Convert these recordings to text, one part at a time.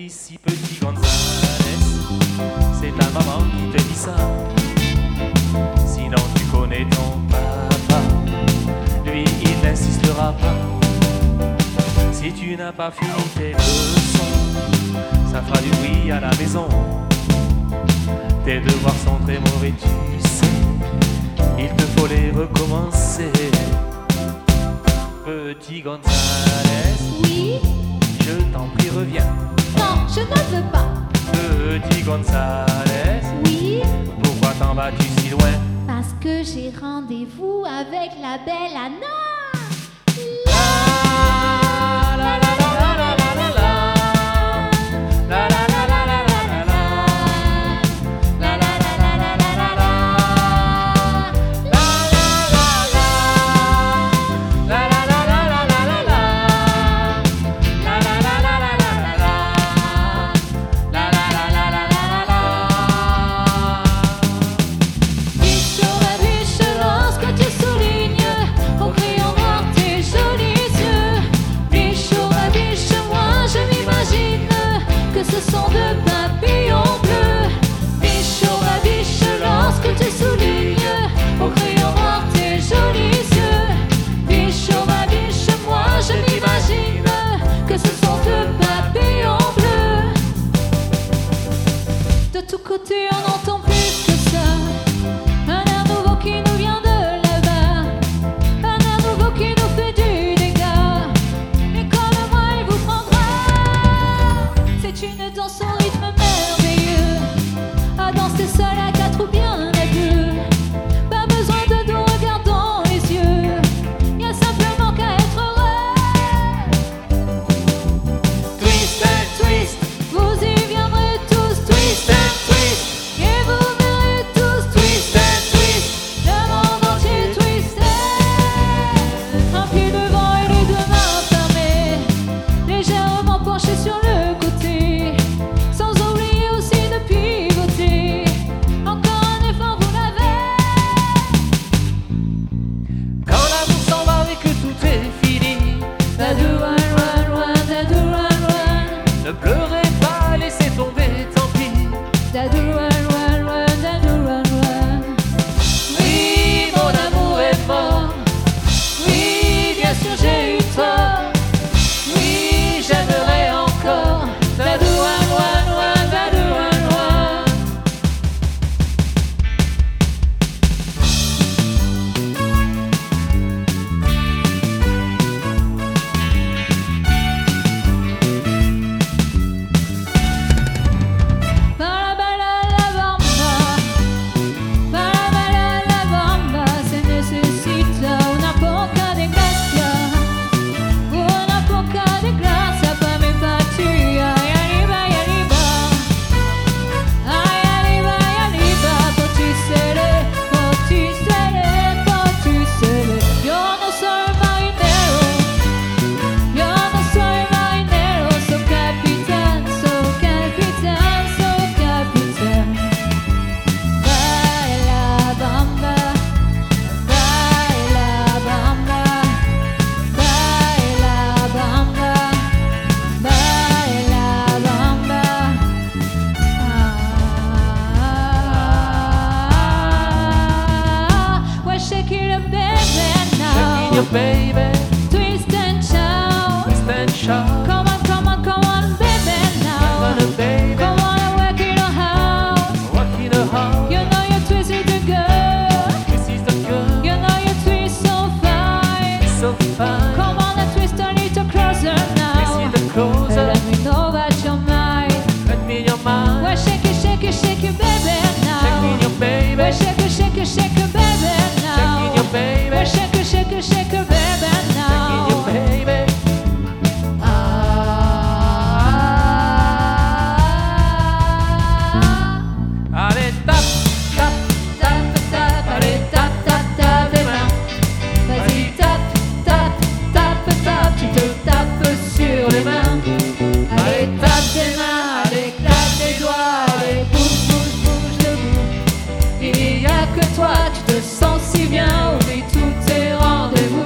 ici, petit Gonzales, c'est ta maman qui te dit ça. Sinon tu connais ton papa, lui il n'insistera pas. Si tu n'as pas fini tes leçons, ça fera du bruit à la maison. Tes devoirs sont très mauvais, tu sais, il te faut les recommencer. Petit Gonzales, Oui? je t'en prie reviens. Non, je ne veux pas. Petit Gonzales, Oui? pourquoi t'en vas-tu si loin? Parce que j'ai rendez-vous avec la belle Anna. Ce sont de papillons bleus. Bichot, ma biche, lorsque tu soulignes au crayon noir tes jolis yeux. Bichot, ma biche, moi je m'imagine que ce sont de papillons bleus. De tous côtés on n'entend plus que ça. Un air nouveau qui nous vient de là-bas. Un air nouveau qui nous fait du dégât. Et comme moi il vous prendra. C'est une danse au rythme merveilleux, à danser seul à quatre ou bien à deux. Pas besoin de deux regards dans les yeux, y a simplement qu'à être heureux. Twist and twist, Vous y viendrez tous, twist and twist, et vous verrez tous, twist and twist, le monde entier twisté. Un pied devant et les deux mains fermées, légèrement penché sur le côté. Sans oublier aussi de pivoter. Encore un effort, vous l'avez. quand l'amour s'en va et que tout est fini, Dadou, run, run, run, dadou, run, run. ne pleurez pas, laissez tomber, tant pis. Dadou, run, run, run, dadou, run, run. Oui, mon amour est mort. Oui, bien sûr j'ai eu tort. Oui, j'aimerais encore. Dadou, run, run, run, dadou, run, run. Para bala la bamba, para bala la bamba, se necesita una poca de gracia para mi patria. Y arriba, poticere, poticere, poticere. Yo no soy marinero, yo no soy marinero, soy capitán, soy capitán, soy capitán. Baila bamba, baila bamba, baila bamba, baila bamba. We're shaking a baby Shaking your now. baby, Twist and shout. twist and shout. Come on, come on, come on, baby Come now. on, baby, Come on and work it out. walking the house. You know you twisted the girl. This is the girl, You know you twist so fine. so fine. Come on and twist a little closer This now. is the closer, Let me know about your mind. let me in your mind. Well, shake it, shake it, shake it, baby now. Shaking your baby, Well, shake it, shake it, shake it, baby now. shaking your baby, Well, shake it, shake it, shake it, baby now. shaking your baby. Allez, tap, tap, Tap, tap, allez, tap, tap, tap des mains. Vas-y, tap, tap, tap, tap, tu te tapes sur les mains. Allez, tape des mains, allez, claque des doigts, allez, bouge, bouge, bouge debout. Il n'y a que toi, tu te sens si bien, oublie tous tes rendez-vous.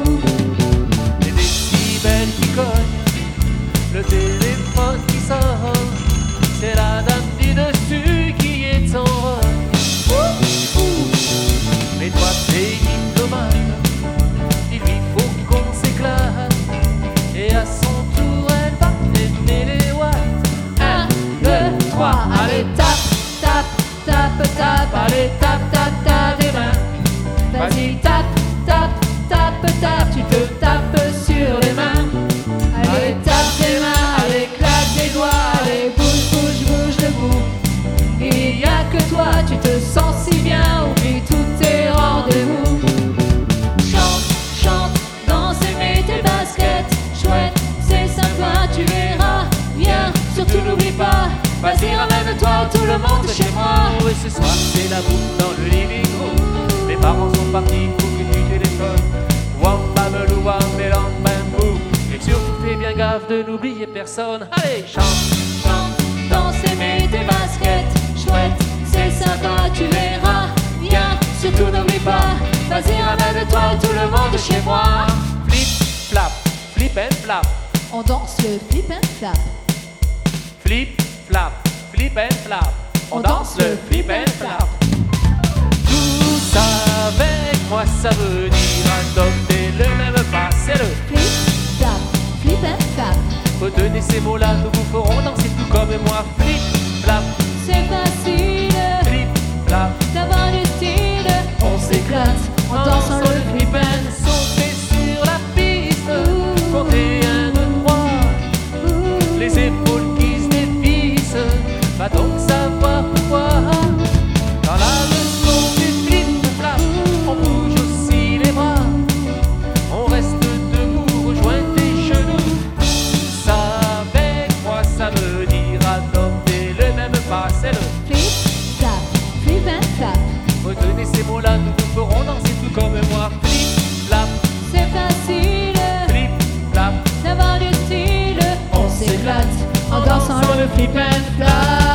la bouffe dans le living room. Les parents sont partis, faut que tu téléphones. Wampamelou, wambelam, bambou. Et surtout fais bien gaffe de n'oublier personne. Allez, chante, Chante, danse et mets tes baskets. Chouette, c'est sympa, tu verras. Viens, surtout n'oublie pas. Vas-y, ramène-toi tout le monde chez moi. flip, flap, flip and flap. On danse le flip and flap. Flip, flap, flip and flap. On danse le flip and flap. Tous avec moi, ça veut dire adopter le même pas. C'est le Flip, flap, flip and flap. retenez ces mots-là, nous vous ferons danser tout comme moi. Flip, flap, C'est facile flip, flap. d'avoir du style. On s'éclate en dansant le flip and Sauter sur la piste, compter 1, 2, 3. Les épaules qui se dévissent, va donc savoir pourquoi. Dans la leçon du flip-flap, on bouge aussi les bras. On reste debout, rejoint tes genoux. Ça avec moi, ça veut dire adopter le même pas. C'est le flip, flap, flip and flap. retenez ces mots-là, nous vous ferons danser tout comme moi. Flip-flap, C'est facile flip-flap. d'avoir du style. On s'éclate en dansant le flip and flap.